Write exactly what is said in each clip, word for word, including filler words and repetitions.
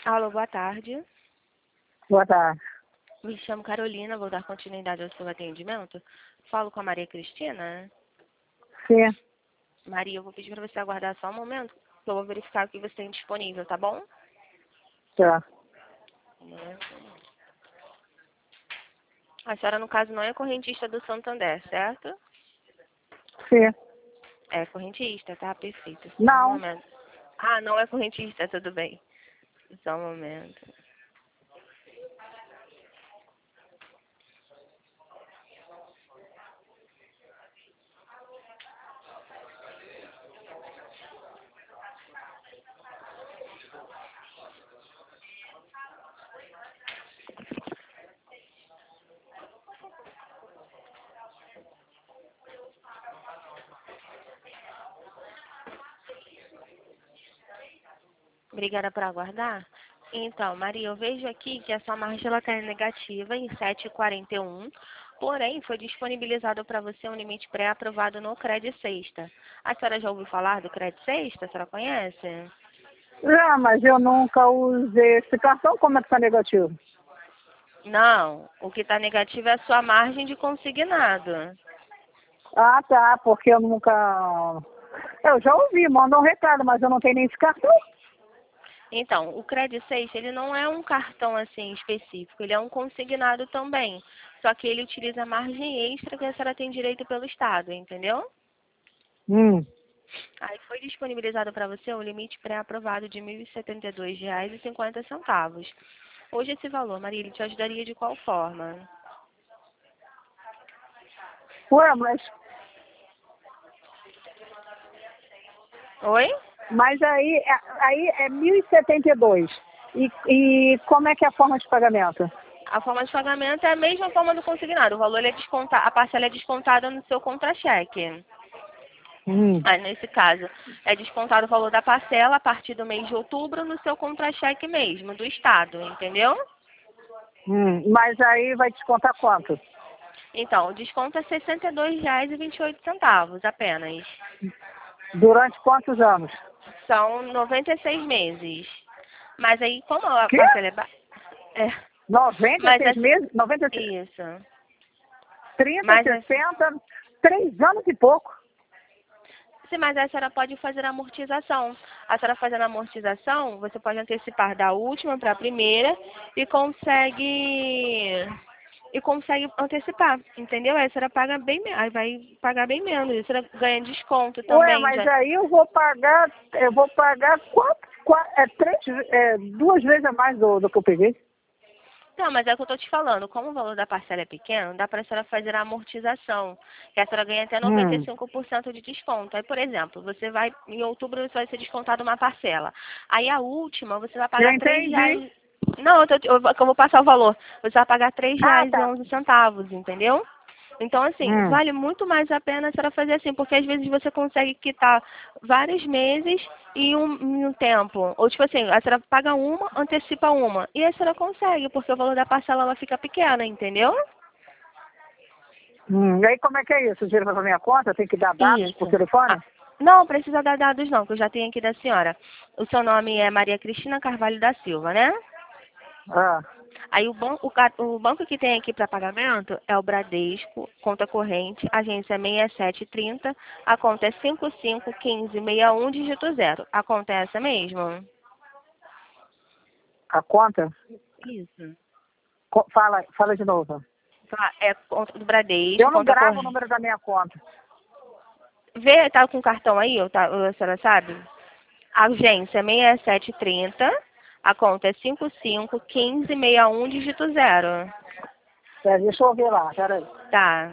Alô, boa tarde. Boa tarde. Me chamo Carolina, vou dar continuidade ao seu atendimento. Falo com a Maria Cristina. Sim. Maria, eu vou pedir para você aguardar só um momento, que eu vou verificar o que você tem disponível, tá bom? Tá. A senhora, no caso, não é correntista do Santander, certo? Sim. É correntista, tá? Perfeito. Só um Não. momento. Ah, não é correntista, tudo bem. Só um momento. Obrigada por aguardar. Então, Maria, eu vejo aqui que a sua margem ela está negativa em sete vírgula quarenta e um, porém foi disponibilizado para você um limite pré-aprovado no Cred Sexta. A senhora já ouviu falar do Cred Sexta? A senhora conhece? Já, mas eu nunca usei esse cartão. Como é que tá negativo? Não, o que está negativo é a sua margem de consignado. Ah, tá, porque eu nunca... Eu já ouvi, manda um recado, mas eu não tenho nem esse cartão. Então, o Cred Sexta, ele não é um cartão assim específico, ele é um consignado também. Só que ele utiliza a margem extra que a senhora tem direito pelo Estado, entendeu? Hum. Aí foi disponibilizado para você um limite pré-aprovado de mil e setenta e dois reais e cinquenta centavos. Hoje esse valor, Maria, ele te ajudaria de qual forma? Ué, mas, Oi? mas aí, é- aí é mil e setenta e dois. E, e como é que é a forma de pagamento? A forma de pagamento é a mesma forma do consignado. O valor ele é descontado, a parcela é descontada no seu contra-cheque. Hum. Aí, nesse caso, é descontado o valor da parcela a partir do mês de outubro no seu contra-cheque mesmo, do Estado, entendeu? Hum. Mas aí vai descontar quanto? Então, o desconto é sessenta e dois reais e vinte e oito centavos apenas. Durante quantos anos? São noventa e seis meses. Mas aí, como a Quê? parcela é, ba... é noventa e mas seis assim, meses? noventa e seis, isso. trinta, Mas assim, sessenta, três anos e pouco. sim, mas a senhora pode fazer a amortização. A senhora fazendo a amortização, você pode antecipar da última para a primeira e consegue e consegue antecipar, entendeu? Aí a senhora paga bem, me- aí vai pagar bem menos, a senhora ganha desconto Ué, também mas já. aí eu vou pagar, eu vou pagar quatro, quatro é, três, é, duas vezes a mais do, do que eu peguei. Não, mas é o que eu tô te falando. Como o valor da parcela é pequeno, dá para a senhora fazer a amortização, que a senhora ganha até noventa e Hum. cinco por cento de desconto. Aí, por exemplo, você vai, em outubro você vai ser descontado uma parcela. Aí a última, você vai Eu pagar três entendi. reais. Não, eu, tô, eu, vou- que eu vou passar o valor. Você vai pagar três Ah, reais e tá. onze centavos, entendeu? Então, assim, Hum. vale muito mais a pena a senhora fazer assim, porque às vezes você consegue quitar vários meses em um, em um tempo. Ou tipo assim, a senhora paga uma, antecipa uma. E a senhora consegue, porque o valor da parcela ela fica pequena, entendeu? Hum. E aí como é que é isso? O dinheiro vai pra minha conta? Eu tenho que dar dados por Isso. Ah, telefone? não precisa dar dados não, que eu já tenho aqui da senhora. O seu nome é Maria Cristina Carvalho da Silva, né? Ah. Aí o, ban o, ca- o banco que tem aqui para pagamento é o Bradesco, conta corrente, agência seis sete três zero, a conta é cinco cinco um cinco seis um, dígito zero. A conta é essa mesmo? A conta? Isso. Co- Fala, fala de novo. Tá, é conta do Bradesco, Eu não conta gravo o corrente. número da minha conta. Vê, tá com cartão aí, ou tá, ou a senhora sabe? Agência seis sete três zero, a conta é cinco cinco um cinco seis um, dígito zero. É, deixa eu ver lá, peraí. Tá.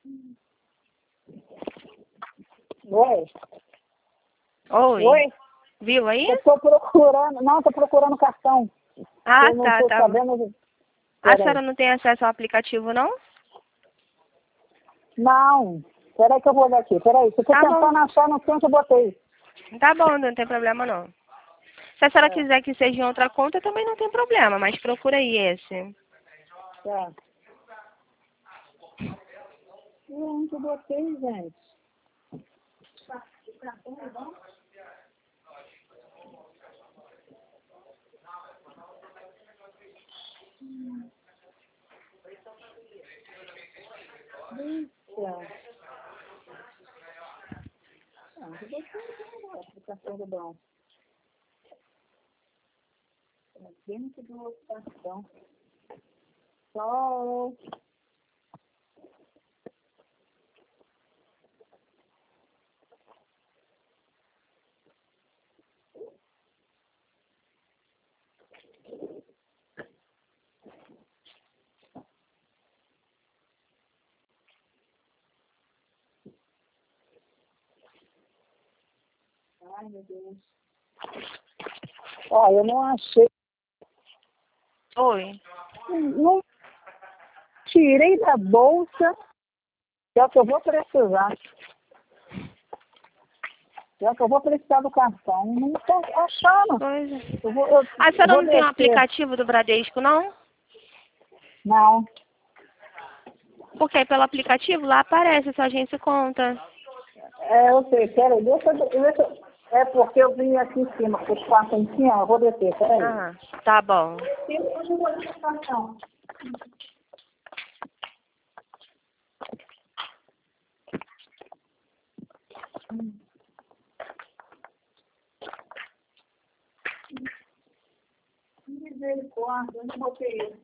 Oi? Oi. Oi? Viu aí? Eu tô procurando, não, tô procurando cartão. Ah, eu não tá, tô tá. sabendo. A Peraí. senhora não tem acesso ao aplicativo, não? Não, peraí que eu vou olhar aqui. Peraí, se eu tô Tá bom. tentando achar, não sei onde eu botei. Tá bom, não tem problema não. Se a senhora quiser que seja em outra conta, também não tem problema, mas procura aí esse. Tá. E onde eu botei, gente? Puxa. Ah, eu botei a aplicação do banco. Dentro do outro cartão. Só. Ai, meu Deus. Ó, eu não achei. Oi. Não tirei da bolsa. É o que eu vou precisar. É o que eu vou precisar do cartão. Não estou achando. Pois é. Eu vou, eu, A eu senhora vou não tem um descer. aplicativo do Bradesco, não? Não. Porque aí pelo aplicativo lá aparece sua agência e conta. É, eu sei. Peraí, deixa, eu- deixa eu- É porque eu vim aqui em cima, os quatro em cima. Eu vou descer, peraí. Ah, tá bom. Eu não vou ter cartão. Misericórdia, eu não botei ele.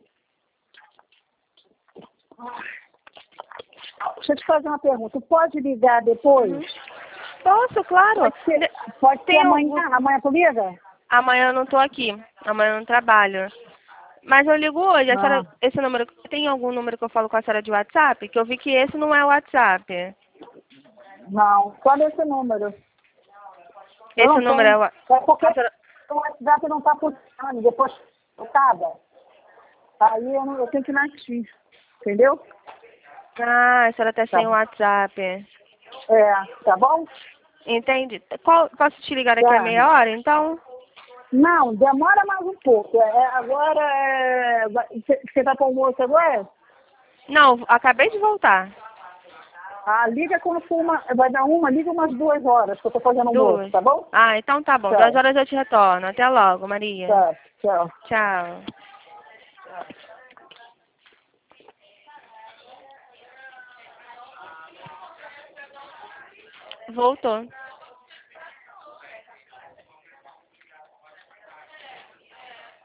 Deixa eu te fazer uma pergunta. Pode ligar depois? Uhum. Posso, claro. Pode ser, De- pode ser Tem amanhã? algum... Amanhã tu liga? Amanhã eu não tô aqui. Amanhã eu não trabalho. Mas eu ligo hoje. A senhora... Ah, Esse número... Tem algum número que eu falo com a senhora de WhatsApp? Que eu vi que esse não é o WhatsApp. não. Só desse número. Eu Esse não número é tenho. o... É porque A senhora... o WhatsApp não está funcionando. Depois cada. Aí eu, não, eu tenho que ir na X. Entendeu? Ah, a senhora tá Tá. sem o WhatsApp. É, tá bom? Entende? Qual... Posso te ligar daqui a Tá. meia hora, então? Não, demora mais um pouco. É, agora, é, vai- você você vai para o almoço agora? Não, acabei de voltar. Ah, liga quando for uma, vai dar uma, liga umas duas horas que eu tô fazendo almoço, Duas. tá bom? Ah, então tá bom. Duas Tchau, horas eu te retorno. Até logo, Maria. tchau, tchau. Tchau. Voltou.